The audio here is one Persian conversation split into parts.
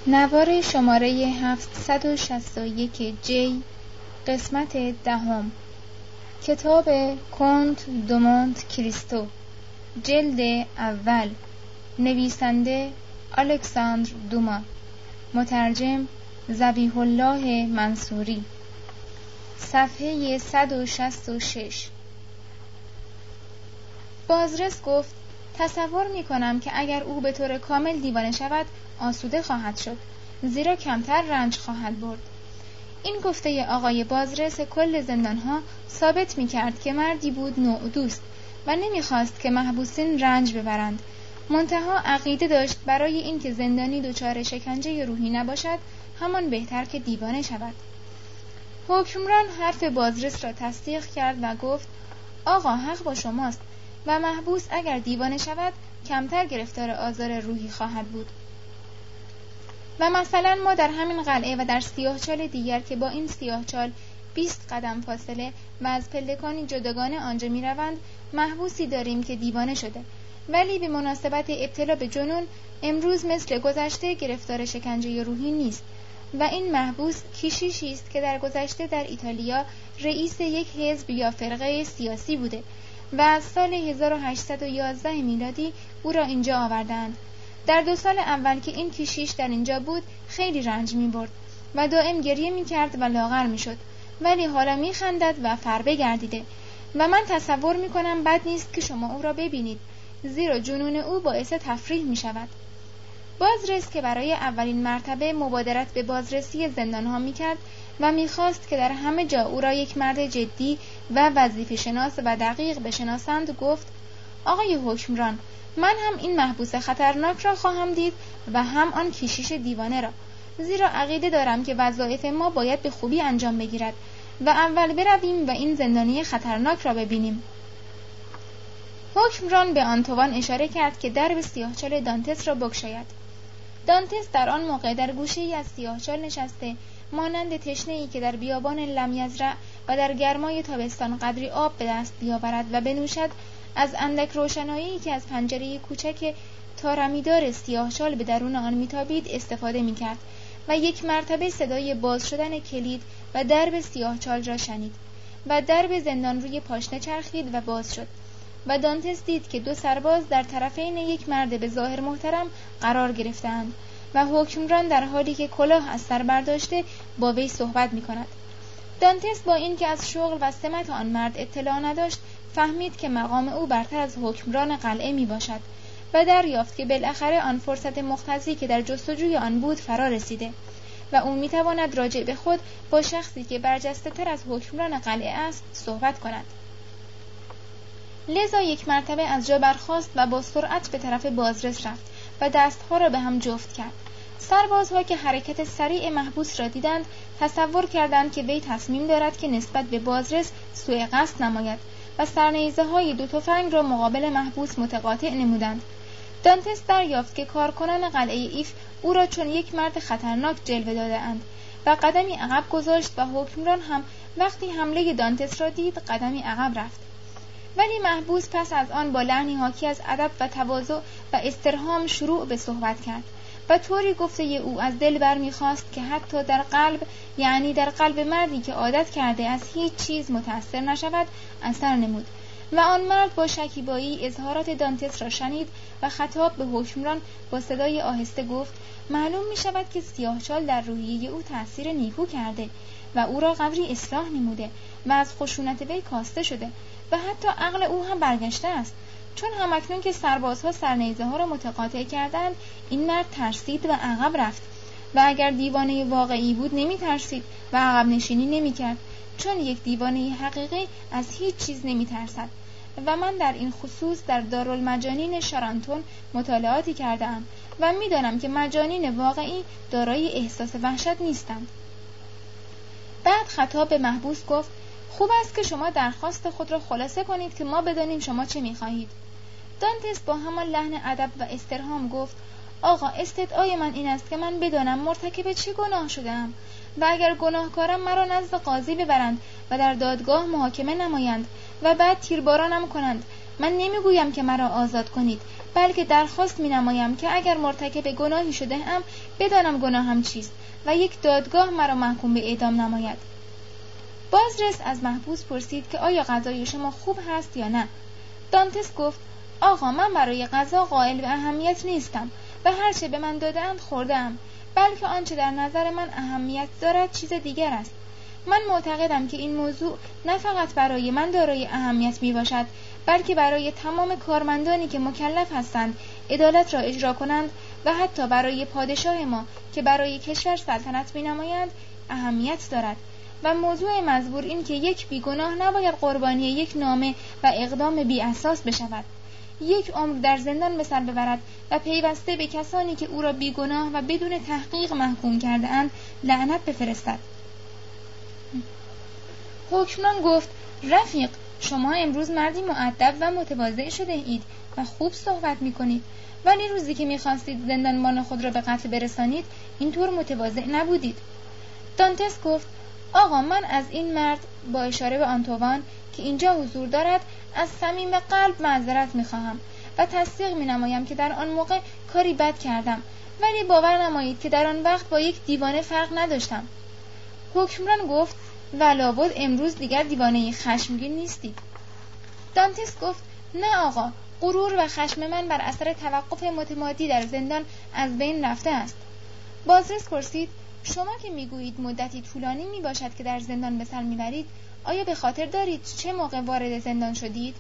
نوار شماره 761 جی، قسمت 10، کتاب کنت دو مونت کریستو، جلد اول، نویسنده الکساندر دوما، مترجم ذبیح الله منصوری، صفحه 166. بازرس گفت: تصور می کنم که اگر او به طور کامل دیوانه شود آسوده خواهد شد، زیرا کمتر رنج خواهد برد. این گفته آقای بازرس کل زندانها ثابت می کرد که مردی بود نوع دوست و نمی خواست که محبوسین رنج ببرند. منتها عقیده داشت برای اینکه زندانی دچار شکنجه روحی نباشد همان بهتر که دیوانه شود. حکمران حرف بازرس را تصدیق کرد و گفت: آقا حق با شماست و محبوس اگر دیوانه شود کمتر گرفتار آزار روحی خواهد بود. و مثلا ما در همین قلعه و در سیاهچال دیگر که با این سیاهچال 20 قدم فاصله و از پلکانی جداگانه آنجا می روند محبوسی داریم که دیوانه شده، ولی به مناسبت ابتلا به جنون امروز مثل گذشته گرفتار شکنجه روحی نیست. و این محبوس کشیشی است که در گذشته در ایتالیا رئیس یک حزب یا فرقه سیاسی بوده و از سال 1811 میلادی او را اینجا آوردند. در 2 سال اول که این کشیش در اینجا بود خیلی رنج می برد و دائم گریه می کرد و لاغر می شد، ولی حالا می خندد و فربه گردیده و من تصور می کنم بد نیست که شما او را ببینید، زیرا جنون او باعث تفریح می شود. بازرس که برای اولین مرتبه مبادرت به بازرسی زندانها می کرد و می خواست که در همه جا او را یک مرد جدی و وظیفه شناس و دقیق بشناسند گفت: آقای حکمران، من هم این محبوس خطرناک را خواهم دید و هم آن کشیش دیوانه را، زیرا عقیده دارم که وظایف ما باید به خوبی انجام بگیرد و اول برویم و این زندانی خطرناک را ببینیم. حکمران به آنتوان اشاره کرد که درب سیاهچال دانتس را بگشاید. دانتس در آن موقع در گوشه‌ای از سیاهچال نشسته مانند تشنه‌ای که در بیابان لمیزرع و در گرمای تابستان قدری آب به دست بیاورد و بنوشد، از اندک روشنایی که از پنجره کوچک تارمیدار سیاهچال به درون آن میتابید استفاده میکرد و یک مرتبه صدای باز شدن کلید و درب سیاهچال را شنید و درب زندان روی پاشنه چرخید و باز شد و دانتس دید که 2 سرباز در طرفین یک مرد به ظاهر محترم قرار گرفتند و حکمران در حالی که کلاه از سر برداشته با وی صحبت میکند. دانتس با اینکه از شغل و سمت آن مرد اطلاع نداشت فهمید که مقام او برتر از حکمران قلعه می باشد و دریافت که بالاخره آن فرصت مقتضی که در جستجوی آن بود فرا رسیده و او می تواند راجع به خود با شخصی که برجسته تر از حکمران قلعه است صحبت کند. لذا یک مرتبه از جا برخاست و با سرعت به طرف بازرس رفت و دستها را به هم جفت کرد. سربازها که حرکت سریع محبوس را دیدند تصور کردند که وی تصمیم دارد که نسبت به بازرس سوء قصد نماید و سرنیزه‌های 2 تفنگ را مقابل محبوس متقاطع نمودند. دانتس دریافت که کارکنان قلعه ایف او را چون یک مرد خطرناک جلوه داده‌اند و قدمی عقب گذاشت و حکمران هم وقتی حمله دانتس را دید قدمی عقب رفت. ولی محبوس پس از آن با لحنی حاکی از ادب و تواضع و استرحام شروع به صحبت کرد و طوری گفته او از دل برمیخواست که حتی در قلب، یعنی در قلب مردی که عادت کرده از هیچ چیز متأثر نشود، اثر نمود و آن مرد با شکیبایی اظهارات دانتس را شنید و خطاب به حکمران با صدای آهسته گفت: معلوم می شود که سیاهچال در روحیه او تأثیر نیکو کرده و او را قدری اصلاح نموده و از خشونت وی کاسته شده و حتی عقل او هم برگشته است، چون همکنون که سربازها سرنیزه ها را متقاطع کردند این مرد ترسید و عقب رفت و اگر دیوانه واقعی بود نمی ترسید و عقب نشینی نمی کرد، چون یک دیوانه حقیقی از هیچ چیز نمی ترسد و من در این خصوص در دارالمجانین شارانتون مطالعاتی کردم و می دانم که مجانین واقعی دارای احساس وحشت نیستند. بعد خطاب به محبوس گفت: خوب است که شما درخواست خود را خلاصه کنید که ما بدانیم شما چه می خواهید. دانتس با همان لحن ادب و استرحام گفت: آقا، استدعای من این است که من بدانم مرتکب چه گناه شده‌ام و اگر گناهکارم مرا نزد قاضی ببرند و در دادگاه محاکمه نمایند و بعد تیربارانم کنند. من نمیگویم که مرا آزاد کنید، بلکه درخواست می‌نمایم که اگر مرتکب گناهی شده ام بدانم گناهم چیست و یک دادگاه مرا محکوم به اعدام نماید. بازرس از محبوس پرسید که آیا غذای شما خوب هست یا نه. دانتس گفت آقا من برای غذا قائل به اهمیت نیستم و هر چه به من داده‌اند خورده‌ام، بلکه آنچه در نظر من اهمیت دارد چیز دیگر است. من معتقدم که این موضوع نه فقط برای من دارای اهمیت می باشد، بلکه برای تمام کارمندانی که مکلف هستند عدالت را اجرا کنند و حتی برای پادشاه ما که برای کشور سلطنت می نمایند اهمیت دارد. و موضوع مذکور این که یک بیگناه نباید قربانی یک نامه و اقدام بی اساس بشود، یک عمر در زندان به سر ببرد و پیوسته به کسانی که او را بیگناه و بدون تحقیق محکوم کرده اند لعنت بفرستد. حکمران گفت رفیق، شما امروز مردی مؤدب و متواضع شده اید و خوب صحبت می کنید، ولی روزی که می خواستید زندانبان خود را به قتل برسانید اینطور متواضع نبودید. دانتس گفت آقا من از این مرد با اشاره به آنتوان که اینجا حضور دارد از صمیم قلب معذرت می خواهم و تصدیق می نمایم که در آن موقع کاری بد کردم، ولی باور نمایید که در آن وقت با یک دیوانه فرق نداشتم. حکمران گفت ولابد امروز دیگر دیوانه خشمگین نیستید. دانتس گفت نه آقا، غرور و خشم من بر اثر توقف متمادی در زندان از بین رفته است. بازرس پرسید شما که میگویید مدتی طولانی می باشد که در زندان به سر میبرید، آیا به خاطر دارید چه موقع وارد زندان شدید؟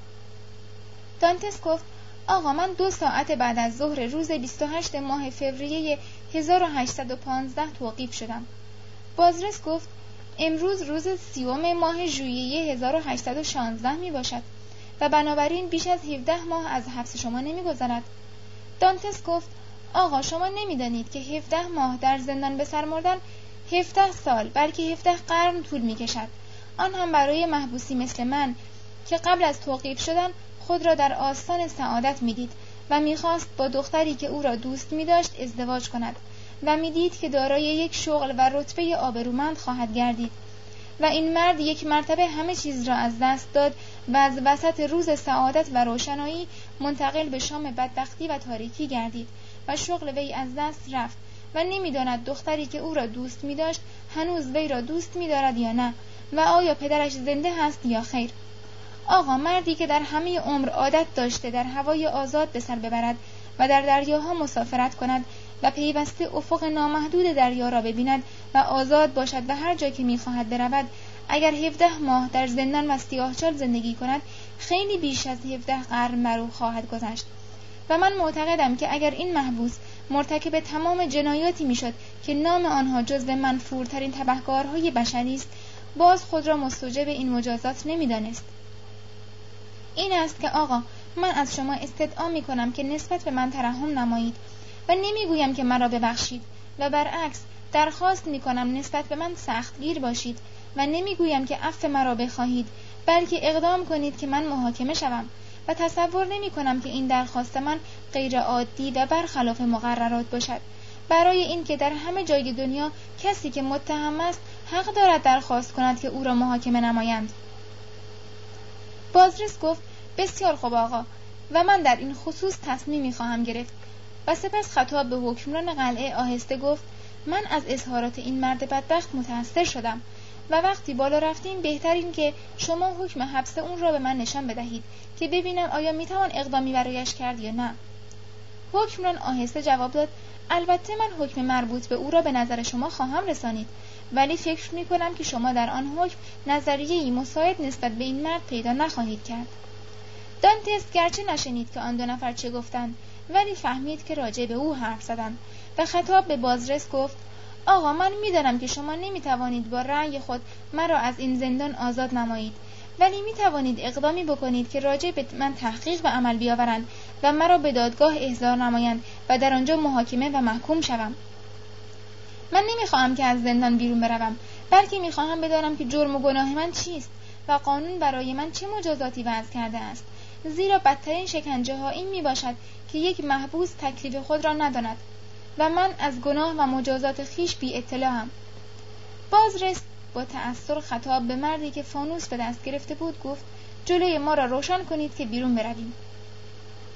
دانتس گفت آقا من 2 ساعت بعد از ظهر روز 28 ماه فوریه 1815 توقیف شدم. بازرس گفت امروز روز 30 ماه ژوئیه 1816 می باشد و بنابراین بیش از 17 ماه از حبس شما نمی گذرد. دانتس گفت آقا شما نمیدانید که 17 ماه در زندان به سر مردن 17 سال بلکه 17 قرن طول می کشد، آن هم برای محبوسی مثل من که قبل از توقیف شدن خود را در آستان سعادت میدید و میخواست با دختری که او را دوست میداشت ازدواج کند و میدید که دارای یک شغل و رتبه آبرومند خواهد گردید و این مرد یک مرتبه همه چیز را از دست داد و از وسط روز سعادت و روشنایی منتقل به شام بدبختی و تاریکی گردید و شغل وی از دست رفت و نمیداند دختری که او را دوست می‌داشت هنوز وی را دوست می‌دارد یا نه و آیا پدرش زنده هست یا خیر. آقا مردی که در همه عمر عادت داشته در هوای آزاد به سر ببرد و در دریاها مسافرت کند و پیوسته افق نامحدود دریا را ببیند و آزاد باشد و هر جا که می‌خواهد برود، اگر 17 ماه در زندان و سیاهچال زندگی کند خیلی بیش از 17 قرن بر او خواهد گذشت و من معتقدم که اگر این محبوس مرتکب تمام جنایاتی میشد که نام آنها جزو منفورترین تبهکارهای بشری است، باز خود را مستوجب این مجازات نمیدانست. این است که آقا من از شما استدعا میکنم که نسبت به من ترحم نمایید و نمیگویم که مرا ببخشید و برعکس درخواست میکنم نسبت به من سختگیر باشید و نمیگویم که عفو مرا بخواهید، بلکه اقدام کنید که من محاکمه شوم و تصور نمی کنم که این درخواست من غیر عادی و برخلاف مقررات باشد، برای اینکه در همه جای دنیا کسی که متهم است حق دارد درخواست کند که او را محاکمه نمایند. بازرس گفت بسیار خوب آقا و من در این خصوص تصمیمی خواهم گرفت و سپس خطاب به حکمران قلعه آهسته گفت من از اظهارات این مرد بدبخت متأثر شدم و وقتی بالا رفتیم بهتر این که شما حکم حبس اون را به من نشان بدهید که ببینم آیا میتوان اقدامی برایش کرد یا نه. حکمران آهسته جواب داد البته من حکم مربوط به او را به نظر شما خواهم رسانید، ولی فکر میکنم که شما در آن حکم نظریه‌ای مساعد نسبت به این مرد پیدا نخواهید کرد. دانتس گرچه نشنید که آن 2 نفر چه گفتند، ولی فهمید که راجع به او حرف زدند و خطاب به بازرس گفت آقا من میدانم که شما نمیتوانید با رأی خود مرا از این زندان آزاد نمایید، ولی میتوانید اقدامی بکنید که راجع به من تحقیق به عمل بیاورند و مرا به دادگاه احضار نمایند و در آنجا محاکمه و محکوم شوم. من نمیخواهم که از زندان بیرون بروم، بلکه میخواهم بدانم که جرم و گناه من چیست و قانون برای من چه مجازاتی وضع کرده است، زیرا بدترین شکنجه ها این میباشد که یک محبوس تکلیف خود را نداند و من از گناه و مجازات خیش بی اطلاعم. بازرس با تأثر خطاب به مردی که فانوس به دست گرفته بود گفت جلوی ما را روشن کنید که بیرون برویم.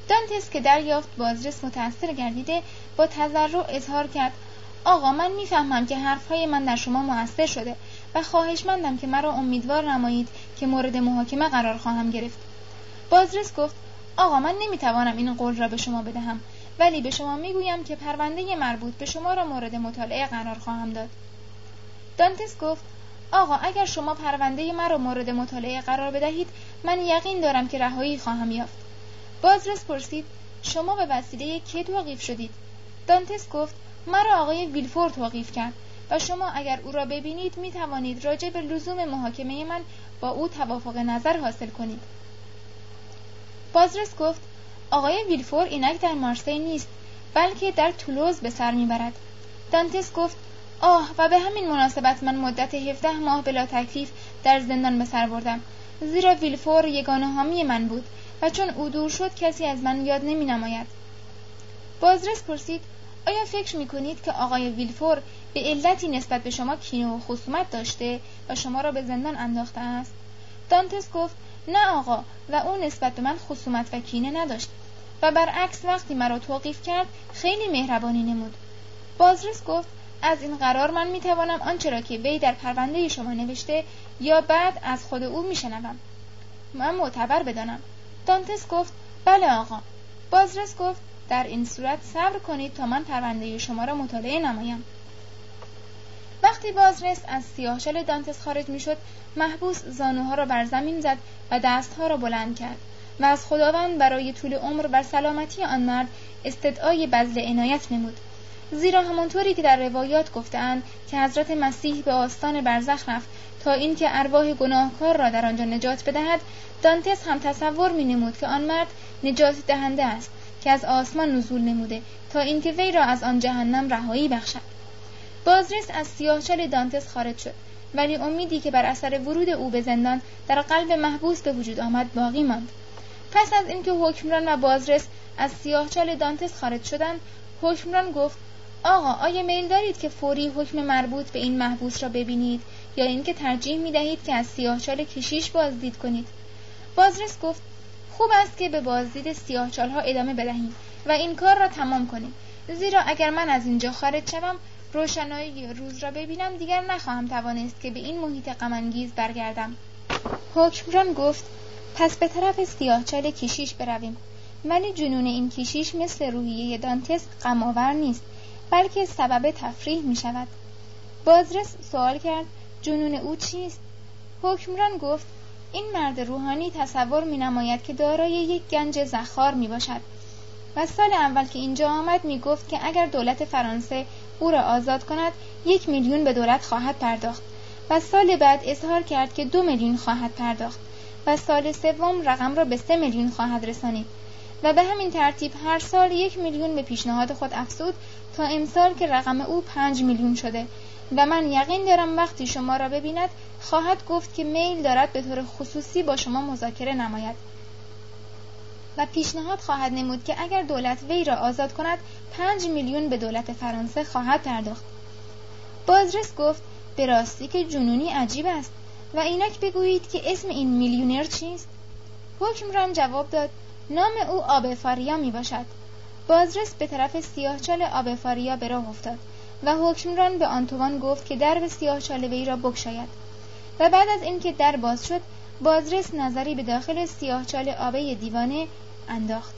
دانتس که دریافت بازرس متأثر گردیده با تضرع اظهار کرد: آقا، من میفهمم که حرفهای من در شما مؤثر شده و خواهشمندم که مرا امیدوار نمایید که مورد محاکمه قرار خواهم گرفت. بازرس گفت: آقا، من نمیتوانم این قول را به شما بدهم، ولی به شما میگویم که پرونده مربوط به شما را مورد مطالعه قرار خواهم داد. دانتس گفت: آقا، اگر شما پرونده مرا مورد مطالعه قرار بدهید، من یقین دارم که رهایی خواهم یافت. بازرس پرسید: شما به وسیله کی توقیف شدید؟ دانتس گفت: مرا آقای ویلفور توقیف کرد و شما اگر او را ببینید می توانید راجع به لزوم محاکمه من با او توافق نظر حاصل کنید. بازرس گفت: آقای ویلفور اینک در مارسی نیست، بلکه در تولوز به سر میبرد. دانتس گفت: آه، و به همین مناسبت من مدت 17 ماه بلا تکلیف در زندان به سر بردم، زیرا ویلفور یگانه حامی من بود و چون او دور شد کسی از من یاد نمی نماید. بازرس پرسید: آیا فکر می کنید که آقای ویلفور به علتی نسبت به شما کینه و خصومت داشته و شما را به زندان انداخته است؟ دانتس گفت: نه آقا، و او نسبت به من خصومت و کینه نداشت و برعکس وقتی مرا توقیف کرد خیلی مهربانی نمود. بازرس گفت: از این قرار من می توانم آنچه را که وی در پرونده شما نوشته یا بعد از خود او می شنوم من معتبر بدانم. دانتس گفت: بله آقا. بازرس گفت: در این صورت صبر کنید تا من پرونده شما را مطالعه نمایم. وقتی بازرس از سیاهچال دانتس خارج می شد، محبوس زانوها را بر زمین زد و دستها را بلند کرد و از خداوند برای طول عمر بر سلامتی آن مرد استدعای بذل عنایت نمود، زیرا همانطوری که در روایات گفته‌اند که حضرت مسیح به آستان برزخ رفت تا اینکه ارواح گناهکار را در آنجا نجات بدهد، دانتس هم تصور می‌نمود که آن مرد نجات دهنده است که از آسمان نزول نموده تا اینکه وی را از آن جهنم رهایی بخشد. بازرس از سیاهچال دانتس خارج شد، ولی امیدی که بر اثر ورود او به زندان در قلب محبوس به وجود آمد باقی ماند. پس از اینکه حکمران و بازرس از سیاهچال دانتس خارج شدند، حکمران گفت: آقا، آیا میل دارید که فوری حکم مربوط به این محبوس را ببینید یا اینکه ترجیح می‌دهید که از سیاهچال کشیش بازدید کنید؟ بازرس گفت: خوب است که به بازدید سیاهچال‌ها ادامه بدهیم و این کار را تمام کنیم، زیرا اگر من از اینجا خارج شوم، روشنایی روز را ببینم، دیگر نخواهم توانست که به این محیط غم‌انگیز برگردم. حکمران گفت: پس به طرف سیاهچال کشیش برویم، ولی جنون این کشیش مثل روحیه دانتس غم‌آور نیست، بلکه سبب تفریح می شود. بازرس سوال کرد: جنون او چیست؟ حکمران گفت: این مرد روحانی تصور می نماید که دارای یک گنج زخار می باشد و سال اول که اینجا آمد می گفت که اگر دولت فرانسه او را آزاد کند 1 میلیون به دولت خواهد پرداخت و سال بعد اظهار کرد که 2 میلیون خواهد پرداخت و سال سوم رقم را به 3 میلیون خواهد رسانید و به همین ترتیب هر سال 1 میلیون به پیشنهاد خود افزود تا امسال که رقم او 5 میلیون شده و من یقین دارم وقتی شما را ببیند خواهد گفت که میل دارد به طور خصوصی با شما مذاکره نماید و پیشنهاد خواهد نمود که اگر دولت وی را آزاد کند 5 میلیون به دولت فرانسه خواهد پرداخت. بازرس گفت: به راستی که جنونی عجیب است و اینک بگویید که اسم این میلیونر چیست؟ حکمران جواب داد: نام او آبفاریا می باشد. بازرس به طرف سیاهچال آبفاریا به راه افتاد و حکمران به آنتوان گفت که درب سیاهچال وی را بگشاید و بعد از اینکه در باز شد، بازرس نظری به داخل سیاهچال آبه دیوانه انداخت.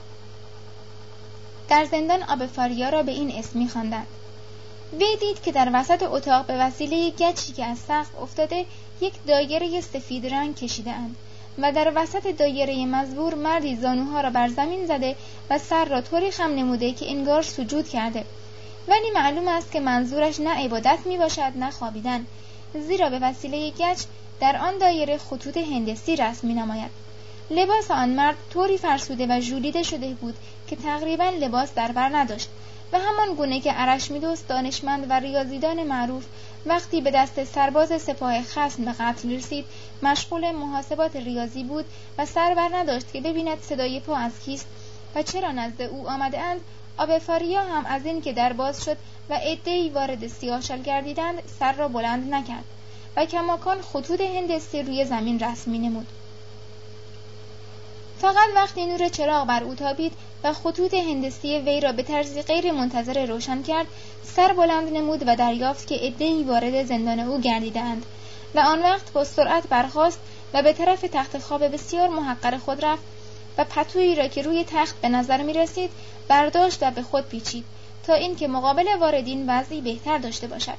در زندان آبفاریا را به این اسم می‌خواندند. وی دید که در وسط اتاق به وسیله گچی که از سقف افتاده یک دایره سفید رنگ کشیده اند و در وسط دایره مزبور مردی زانوها را بر زمین زده و سر را طوری خم نموده که انگار سجود کرده، ولی معلوم است که منظورش نه عبادت می باشد نه خوابیدن، زیرا به وسیله گچ در آن دایره خطوط هندسی رسم می نماید. لباس آن مرد طوری فرسوده و ژولیده شده بود که تقریبا لباس در بر نداشت و همان گونه که ارشمیدس دانشمند و ریاضیدان معروف وقتی به دست سرباز سپاه خصم به قتل رسید مشغول محاسبات ریاضی بود و سر بر نداشت که ببیند صدای پا از کیست و چرا نزد او آمده اند، آبفاریا هم از این که در باز شد و عده‌ای وارد سیاهچال گردیدند سر را بلند نکرد و کماکان خطوط هندسی روی زمین رسم نمود. فقط وقتی نور چراغ بر او تابید و خطوط هندسی وی را به طرزی غیر منتظره روشن کرد، سر بلند نمود و دریافت که عده‌ای وارد زندان او گردیدند و آن وقت با سرعت برخاست و به طرف تخت خواب بسیار محقر خود رفت و پتویی را که روی تخت به نظر می رسید برداشت و به خود پیچید تا اینکه مقابل واردین وضعی بهتر داشته باشد.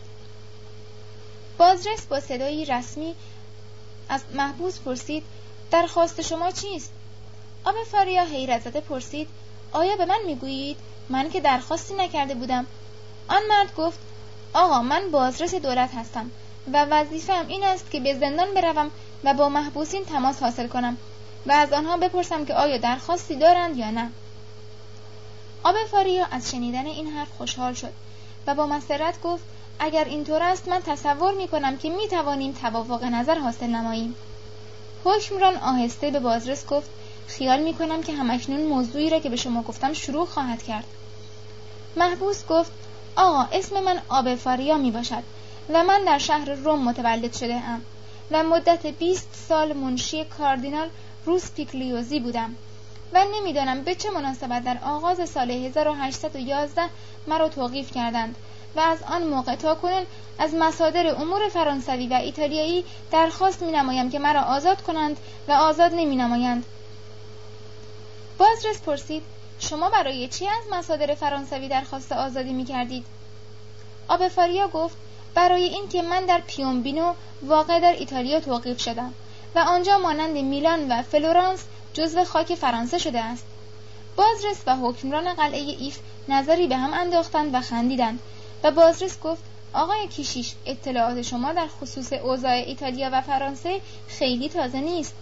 بازرس با صدایی رسمی از محبوس پرسید: درخواست شما چیست؟ آبفاریا حیرت زده پرسید: آیا به من میگویید؟ من که درخواستی نکرده بودم. آن مرد گفت: آقا، من بازرس دولت هستم و وظیفه‌ام این است که به زندان بروم و با محبوسین تماس حاصل کنم و از آنها بپرسم که آیا درخواستی دارند یا نه. آبفاریا از شنیدن این حرف خوشحال شد و با مسرت گفت: اگر اینطور است من تصور می‌کنم که می‌توانیم توافق نظر حاصل نماییم. حکمران آهسته به بازرس گفت: خیال می‌کنم که همکنون موضوعی را که به شما گفتم شروع خواهد کرد. محبوس گفت: آقا، اسم من آبفاریا میباشد و من در شهر روم متولد شده ام و مدت 20 سال منشی کاردینال روسپیکلیوزی بودم و نمیدانم به چه مناسبت در آغاز سال 1811 مرا توقیف کردند و از آن موقع تا کنون از مصادر امور فرانسوی و ایتالیایی درخواست می نمایم که مرا آزاد کنند و آزاد نمی نمایند. بازرس پرسید: شما برای چی از مصادر فرانسوی درخواست آزادی می کردید؟ آبفاریا گفت: برای این که من در پیومبینو واقع در ایتالیا توقیف شدم و آنجا مانند میلان و فلورانس جزو خاک فرانسه شده است. بازرس و حکمران قلعه ایف نظری به هم انداختند و خندیدند و بازرس گفت: آقای کیشیش، اطلاعات شما در خصوص اوضاع ایتالیا و فرانسه خیلی تازه نیست.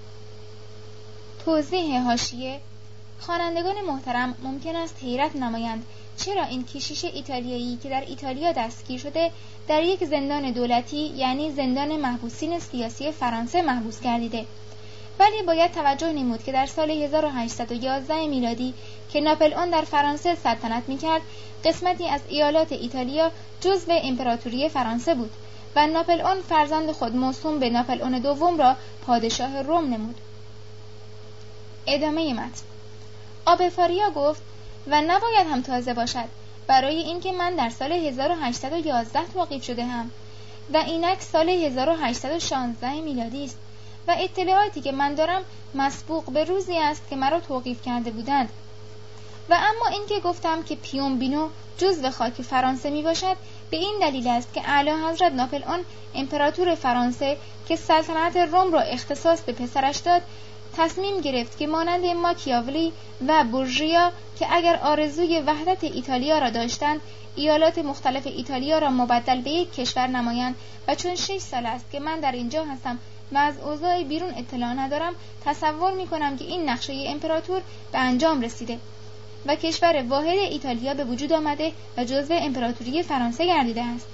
توضیح حاشیه: خوانندگان محترم ممکن است حیرت نمایند چرا این کشیش ایتالیایی که در ایتالیا دستگیر شده در یک زندان دولتی، یعنی زندان محبوسین سیاسی فرانسه، محبوس گردیده. ولی باید توجه نمود که در سال 1811 میلادی که ناپلئون در فرانسه سلطنت می‌کرد، قسمتی از ایالات ایتالیا جزو امپراتوری فرانسه بود و ناپلئون فرزند خود موسوم به ناپلئون دوم را پادشاه روم نمود. ادامه متن. آبفاریا گفت: و نباید هم تازه باشد، برای اینکه من در سال 1811 توقیف شده هم و اینک سال 1816 میلادی است و اطلاعاتی که من دارم مسبوق به روزی است که مرا توقیف کرده بودند. و اما اینکه گفتم که پیومبینو جزو خاک فرانسه می باشد به این دلیل است که اعلی حضرت ناپلئون امپراتور فرانسه که سلطنت روم را اختصاص به پسرش داد، تصمیم گرفت که مانند ماکیاولی و بورژیا که اگر آرزوی وحدت ایتالیا را داشتند، ایالات مختلف ایتالیا را مبدل به یک کشور نمایند و چون 6 سال است که من در اینجا هستم و از اوضاع بیرون اطلاع ندارم، تصور می کنم که این نقشه امپراتور به انجام رسیده و کشور واحد ایتالیا به وجود آمده و جزو امپراتوری فرانسه گردیده است.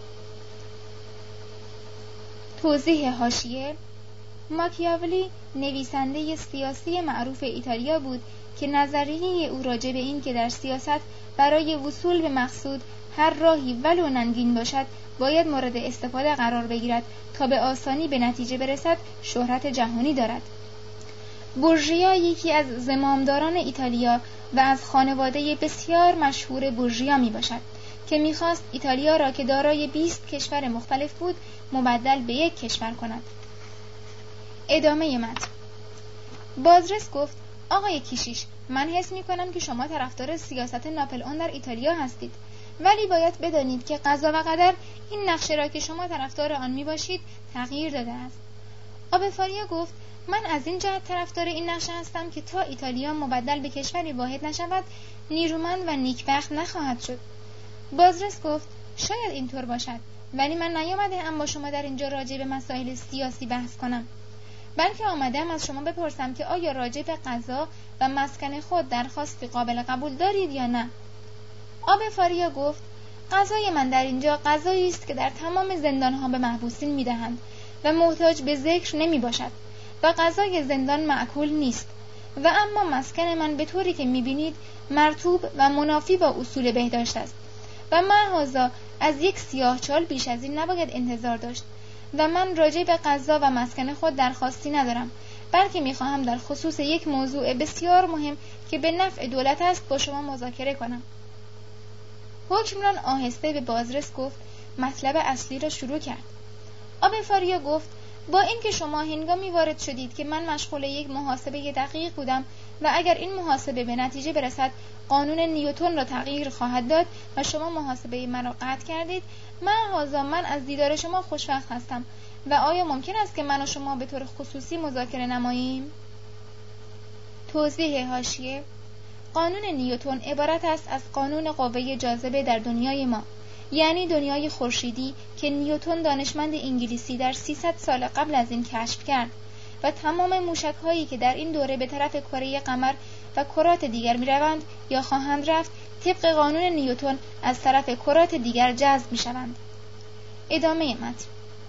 توضیح حاشیه: ماکیاولی نویسنده سیاسی معروف ایتالیا بود که نظریه او راجع به این که در سیاست برای وصول به مقصود هر راهی ولو ننگین باشد باید مورد استفاده قرار بگیرد تا به آسانی به نتیجه برسد، شهرت جهانی دارد. بورژیا یکی از زمامداران ایتالیا و از خانواده بسیار مشهور بورژیا می باشد که می‌خواست ایتالیا را که دارای 20 کشور مختلف بود مبدل به یک کشور کند. ادامه متن. بازرس گفت: آقای کیشیش، من حس می‌کنم که شما طرفدار سیاست ناپلئون در ایتالیا هستید، ولی باید بدانید که قضا و قدر این نقشه را که شما طرفدار آن میباشید تغییر داده است. آبفاریا گفت: من از این جهت طرفدار این نقشه هستم که تا ایتالیا مبدل به کشوری واحد نشود، نیرومند و نیکبخت نخواهد شد. بازرس گفت: شاید اینطور باشد، ولی من نیامده‌ام با شما در اینجا راجع به مسائل سیاسی بحث کنم، بلکه آمدم از شما بپرسم که آیا راجع به قضا و مسکن خود درخواستی قابل قبول دارید یا نه. آبفاریا گفت: قضای من در اینجا قضایی است که در تمام زندانها به محبوسین میدهند و محتاج به ذکر نمی باشد و قضای زندان معقول نیست، و اما مسکن من به طوری که میبینید مرطوب و منافی با اصول بهداشت است و معاذا از یک سیاهچال بیش از این نباید انتظار داشت و من راجع به قضا و مسکن خود درخواستی ندارم، بلکه میخواهم در خصوص یک موضوع بسیار مهم که به نفع دولت است با شما مذاکره کنم. حکمران آهسته به بازرس گفت مطلب اصلی را شروع کرد. آبفاریا گفت با اینکه شما هنگامی وارد شدید که من مشغول یک محاسبه دقیق بودم و اگر این محاسبه به نتیجه برسد قانون نیوتن را تغییر خواهد داد و شما محاسبه مرا قطع کردید، من از دیدار شما خوشوقت هستم و آیا ممکن است که من و شما به طور خصوصی مذاکره نماییم؟ توضیح حاشیه: قانون نیوتن عبارت است از قانون قوه جاذبه در دنیای ما، یعنی دنیای خورشیدی که نیوتن دانشمند انگلیسی در 300 سال قبل از این کشف کرد و تمام موشک‌هایی که در این دوره به طرف کره قمر و کرات دیگر می‌روند یا خواهند رفت طبق قانون نیوتن از طرف کرات دیگر جذب می‌شوند. ادامه متن.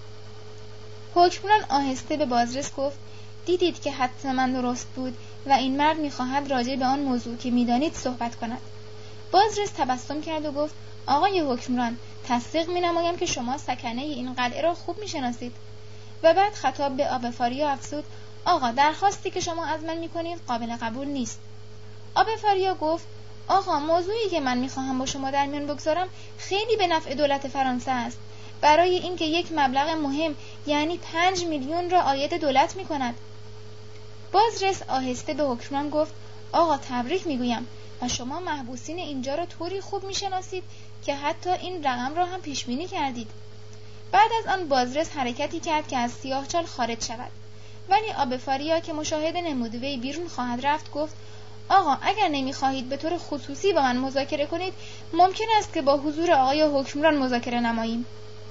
حکمران آهسته به بازرس گفت دیدید که حدس من درست بود و این مرد می‌خواهد راجع به آن موضوع که می‌دانید صحبت کند. بازرس تبسم کرد و گفت آقای حکمران، تصدیق می‌نمایم که شما سکنه این قلعه را خوب می‌شناسید. و بعد خطاب به آبفاریا افزود آقا، درخواستی که شما از من می‌کنید قابل قبول نیست. آبفاریا گفت آقا، موضوعی که من می‌خواهم با شما در میان بگذارم خیلی به نفع دولت فرانسه است، برای اینکه یک مبلغ مهم یعنی 5 میلیون را عاید دولت می‌کند. بازرس آهسته به حکمران گفت آقا، تبریک می‌گویم و شما محبوسین اینجا را طوری خوب می‌شناسید که حتی این رقم را هم پیش بینی کردید. بعد از آن بازرس حرکتی کرد که از سیاهچال خارج شود، ولی آبفاریا که مشاهده نموده وی بیرون خواهد رفت گفت آقا، اگر نمی‌خواهید به طور خصوصی با من مذاکره کنید ممکن است که با حضور آقای حکمران مذاکره نماییم.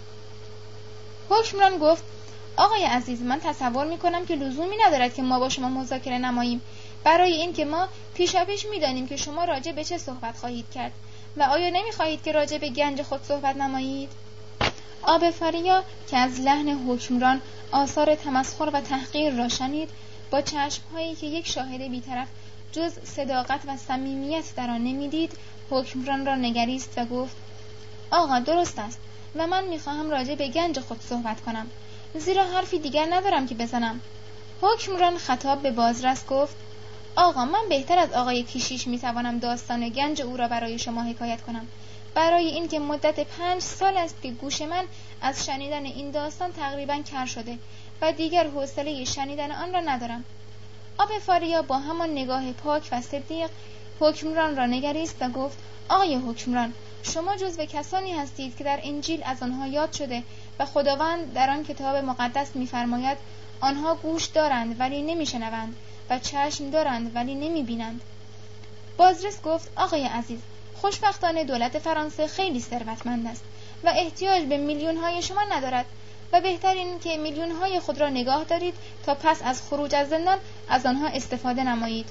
حکمران گفت آقای عزیز، من تصور می‌کنم که لزومی ندارد که ما با شما مذاکره نماییم، برای اینکه ما پیشاپیش می‌دانیم که شما راجع به چه صحبت خواهید کرد و آیا نمی‌خواهید که راجع به گنج خود صحبت نمایید؟ آبفاریا که از لحن حکمران آثار تمسخر و تحقیر را شنید، با چشم‌هایی که یک شاهد بی‌طرف جز صداقت و صمیمیت در آن نمی‌دید، حکمران را نگریست و گفت آقا، درست است و من می‌خواهم راجع به گنج خود صحبت کنم، زیرا حرفی دیگر ندارم که بزنم. حکمران خطاب به بازرس گفت آقا، من بهتر از آقای کیشیش می‌توانم داستان گنج او را برای شما حکایت کنم، برای اینکه مدت 5 سال است که گوش من از شنیدن این داستان تقریباً کر شده و دیگر حوصله شنیدن آن را ندارم. آبفاریا با همان نگاه پاک و صدیق حکمران را نگریست و گفت آقای حکمران، شما جزو کسانی هستید که در انجیل از آنها یاد شده و خداوند در آن کتاب مقدس می‌فرماید آنها گوش دارند ولی نمی‌شنوند و چشم دارند ولی نمی‌بینند. بازرس گفت آقای عزیز، خوشبختانه دولت فرانسه خیلی ثروتمند است و احتیاج به میلیون‌های شما ندارد و بهتر این که میلیون‌های خود را نگاه دارید تا پس از خروج از زندان از آنها استفاده نمایید.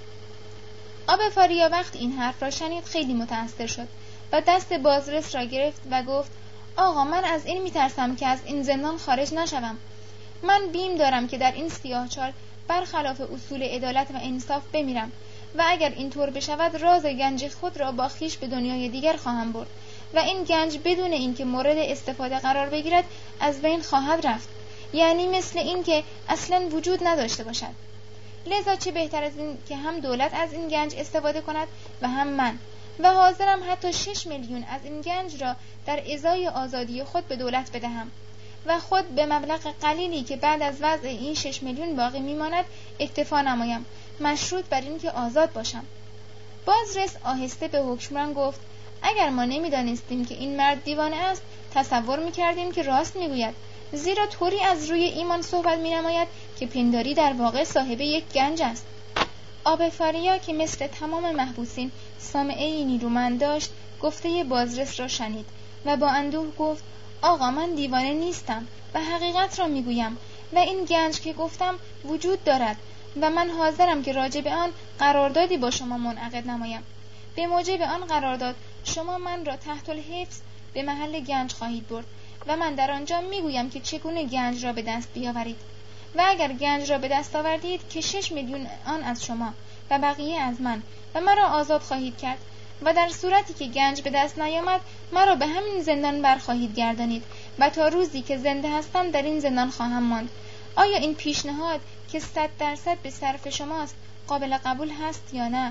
آبفاریا وقت این حرف را شنید خیلی متأثر شد و دست بازرس را گرفت و گفت آقا، من از این میترسم که از این زندان خارج نشوم. من بیم دارم که در این سیاهچال برخلاف اصول عدالت و انصاف بمیرم و اگر اینطور بشود راز گنج خود را با خویش به دنیای دیگر خواهم برد و این گنج بدون اینکه مورد استفاده قرار بگیرد از بین خواهد رفت، یعنی مثل این که اصلا وجود نداشته باشد. لذا چه بهتر از این که هم دولت از این گنج استفاده کند و هم من، و حاضرم حتی 6 میلیون از این گنج را در ازای آزادی خود به دولت بدهم و خود به مبلغ قلیلی که بعد از وضع این 6 میلیون باقی میماند اکتفا نمایم، مشروط بر این که آزاد باشم. بازرس آهسته به حکمران گفت اگر ما نمیدانستیم که این مرد دیوانه است تصور میکردیم که راست میگوید، زیرا طوری از روی ایمان صحبت مینماید که پنداری در واقع صاحب یک گنج است. آبفاریا که مثل تمام محبوسین سامعه‌ای نیرومند داشت گفته بازرس را شنید و با اندوه گفت آقا، من دیوانه نیستم و حقیقت را میگویم و این گنج که گفتم وجود دارد و من حاضرم که راجع به آن قراردادی با شما منعقد نمایم. به موجب آن قرارداد شما من را تحت الحفظ به محل گنج خواهید برد و من در آنجا میگویم که چگونه گنج را به دست بیاورید و اگر گنج را به دست آوردید که 6 میلیون آن از شما و بقیه از من و مرا آزاد خواهید کرد و در صورتی که گنج به دست نیامد مرا به همین زندان برخواهید گردانید و تا روزی که زنده هستم در این زندان خواهم ماند. آیا این پیشنهاد که 100% به صرف شماست قابل قبول هست یا نه؟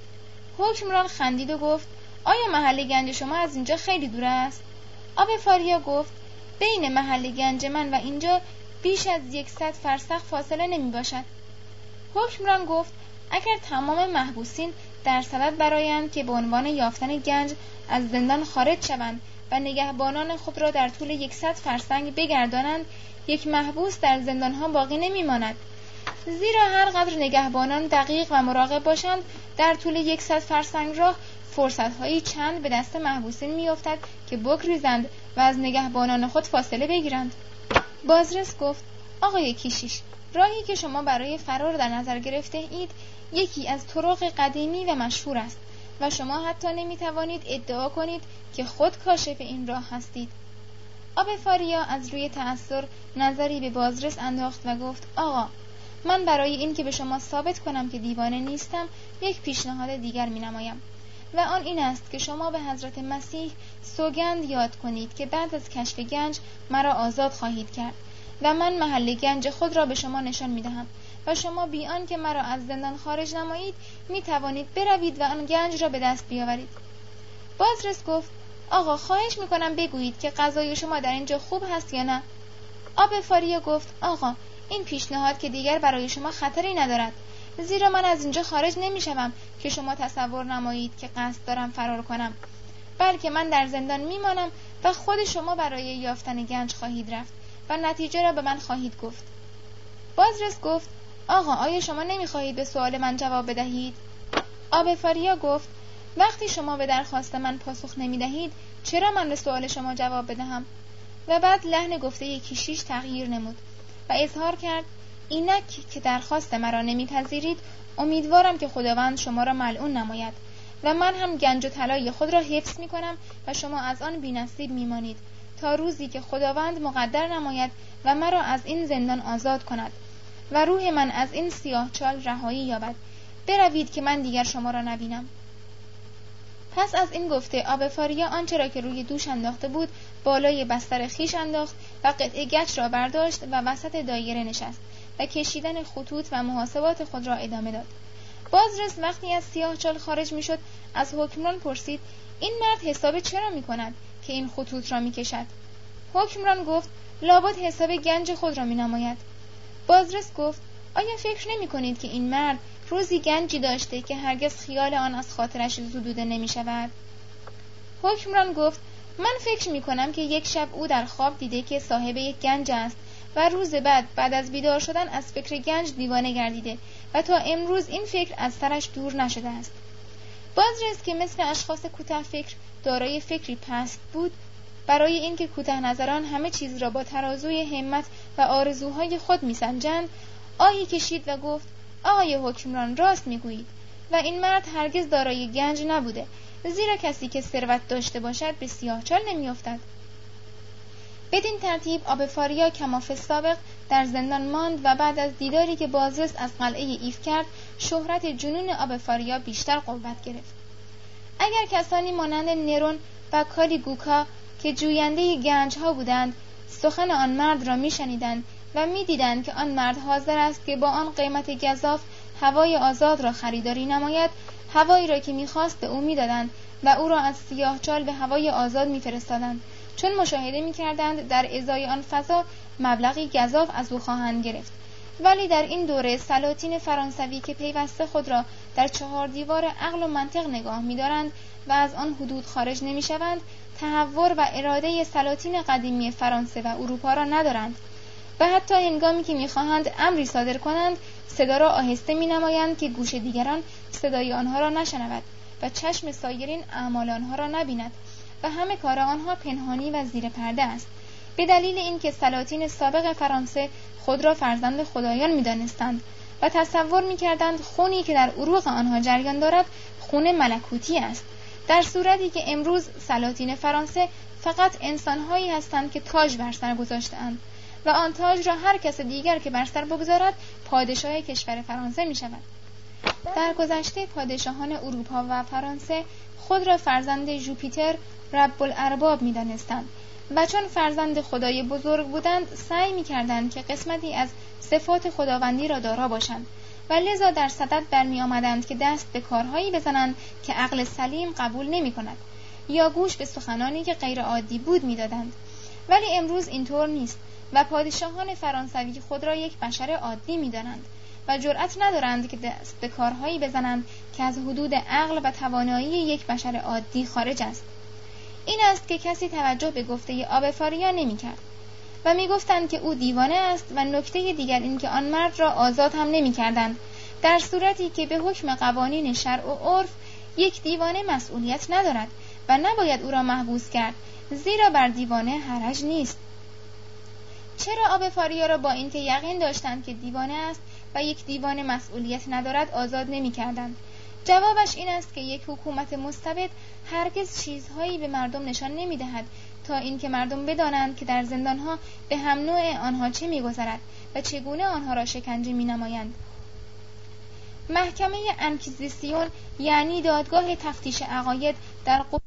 حکمران خندید و گفت آیا محل گنج شما از اینجا خیلی دور است؟ آب فاریا گفت بین محل گنج من و اینجا بیش از 100 فرسخ فاصله نمی باشد. حکمران گفت اگر تمام محبوسین در صدد برآیند که به عنوان یافتن گنج از زندان خارج شوند و نگهبانان خود را در طول 100 فرسنگ بگردانند، یک محبوس در زندانها باقی نمی ماند. زیرا هر قدر نگهبانان دقیق و مراقب باشند، در طول 100 فرسنگ راه فرصت‌هایی چند به دست محبوسین می‌افتد که بگریزند و از نگهبانان خود فاصله بگیرند. بازرس گفت آقای کیشیش، راهی که شما برای فرار در نظر گرفته اید یکی از طرق قدیمی و مشهور است و شما حتی نمی‌توانید ادعا کنید که خود کاشف این راه هستید. آب فاریا از روی تأثر نظری به بازرس انداخت و گفت آقا، من برای این که به شما ثابت کنم که دیوانه نیستم یک پیشنهاد دیگر می‌نمایم و آن این است که شما به حضرت مسیح سوگند یاد کنید که بعد از کشف گنج مرا آزاد خواهید کرد و من محل گنج خود را به شما نشان می‌دهم و شما بی آنکه مرا از زندان خارج نمایید می توانید بروید و آن گنج را به دست بیاورید. بازرس گفت آقا، خواهش می‌کنم بگویید که غذای شما در اینجا خوب هست یا نه؟ آب فاریا گفت آقا، این پیشنهاد که دیگر برای شما خطری ندارد، زیرا من از اینجا خارج نمی‌شوم که شما تصور نمایید که قصد دارم فرار کنم، بلکه من در زندان میمانم و خود شما برای یافتن گنج خواهید رفت و نتیجه را به من خواهید گفت. بازرس گفت آقا، آیا شما نمی‌خواهید به سوال من جواب بدهید؟ آب فاریا گفت وقتی شما به درخواست من پاسخ نمی‌دهید چرا من به سوال شما جواب بدهم؟ و بعد لحن گفته کیشیش تغییر نمود و اظهار کرد اینک که درخواست مرا نمیپذیرید، امیدوارم که خداوند شما را ملعون نماید و من هم گنج و طلای خود را حفظ می‌کنم و شما از آن بی‌نصیب می‌مانید تا روزی که خداوند مقدر نماید و مرا از این زندان آزاد کند و روح من از این سیاهچال رهایی یابد. بروید که من دیگر شما را نبینم. پس از این گفته آب فاریا آنچه را که روی دوش انداخته بود بالای بستر خیش انداخت و قطعه گچ را برداشت و وسط دایره نشست و کشیدن خطوط و محاسبات خود را ادامه داد. بازرس وقتی از سیاهچال خارج میشد از حکمران پرسید این مرد حساب چرا میکند که این خطوط را میکشد؟ حکمران گفت لابد حساب گنج خود را مینماید. بازرس گفت آیا فکر نمی کنید که این مرد روزی گنجی داشته که هرگز خیال آن از خاطرش زدوده نمی شود؟ حکمران گفت من فکر می کنم که یک شب او در خواب دیده که صاحب یک گنج است و روز بعد از بیدار شدن از فکر گنج دیوانه گردیده و تا امروز این فکر از سرش دور نشده است. بازرس که مثل اشخاص کوته فکر دارای فکری پست بود، برای اینکه کوته نظران همه چیز را با ترازوی همت و آرزوهای خود میسنجند، آهی کشید و گفت آقای حکمران، راست میگویید و این مرد هرگز دارای گنج نبوده، زیرا کسی که ثروت داشته باشد به سیاهچال نمیافتد. بدین ترتیب آب فاریا کماف سابق در زندان ماند و بعد از دیداری که بازرس از قلعه ایف کرد، شهرت جنون آب فاریا بیشتر قوت گرفت. اگر کسانی مانند نرون و کالیگوکا که جوینده گنج ها بودند سخن آن مرد را میشنیدند و میدیدند که آن مرد حاضر است که با آن قیمت گزاف هوای آزاد را خریداری نماید، هوایی را که میخواست به او میدادند و او را از سیاهچال به هوای آزاد میفرستادند، چون مشاهده میکردند در ازای آن فضا مبلغی گزاف از او خواهند گرفت. ولی در این دوره سلاطین فرانسوی که پیوسته خود را در 4 دیوار عقل و منطق نگاه می‌دارند و از آن حدود خارج نمی‌شوند، تحور و اراده سلاطین قدیمی فرانسه و اروپا را ندارند و حتی هنگامی که می‌خواهند امری صادر کنند صدا را آهسته می‌نمایند که گوش دیگران صدای آنها را نشنود و چشم سایرین اعمال آنها را نبیند و همه کار آنها پنهانی و زیر پرده است، به دلیل اینکه سلاطین سابق فرانسه خود را فرزند خدایان می‌دانستند و تصور می‌کردند خونی که در عروق آنها جریان دارد خون ملکوتی است، در صورتی که امروز سلاطین فرانسه فقط انسان‌هایی هستند که تاج بر سر گذاشته‌اند و آن تاج را هر کس دیگر که بر سر بگذارد پادشاه کشور فرانسه می‌شود. در گذشته پادشاهان اروپا و فرانسه خود را فرزند ژوپیتر رب الارباب می‌دانستند و چون فرزند خدای بزرگ بودند سعی می‌کردند که قسمتی از صفات خداوندی را دارا باشند و لذا در صدد برمی آمدند که دست به کارهایی بزنند که عقل سلیم قبول نمی کند یا گوش به سخنانی که غیر عادی بود می دادند. ولی امروز اینطور نیست و پادشاهان فرانسوی خود را یک بشر عادی می دانند و جرأت ندارند که دست به کارهایی بزنند که از حدود عقل و توانایی یک بشر عادی خارج است. این است که کسی توجه به گفته آبفاریا نمی کرد و می گفتند که او دیوانه است و نکته دیگر این که آن مرد را آزاد هم نمی کردند، در صورتی که به حکم قوانین شرع و عرف یک دیوانه مسئولیت ندارد و نباید او را محبوس کرد، زیرا بر دیوانه حرج نیست. چرا آبفاریا را با اینکه یقین داشتند که دیوانه است و یک دیوانه مسئولیت ندارد آزاد نمی کردند؟ جوابش این است که یک حکومت مستبد هرگز چیزهایی به مردم نشان نمی دهد تا اینکه مردم بدانند که در زندانها به هم نوع آنها چه می‌گذرد و چگونه آنها را شکنجه می‌نمایند. محکمه انکیزیسیون یعنی دادگاه تفتیش عقاید در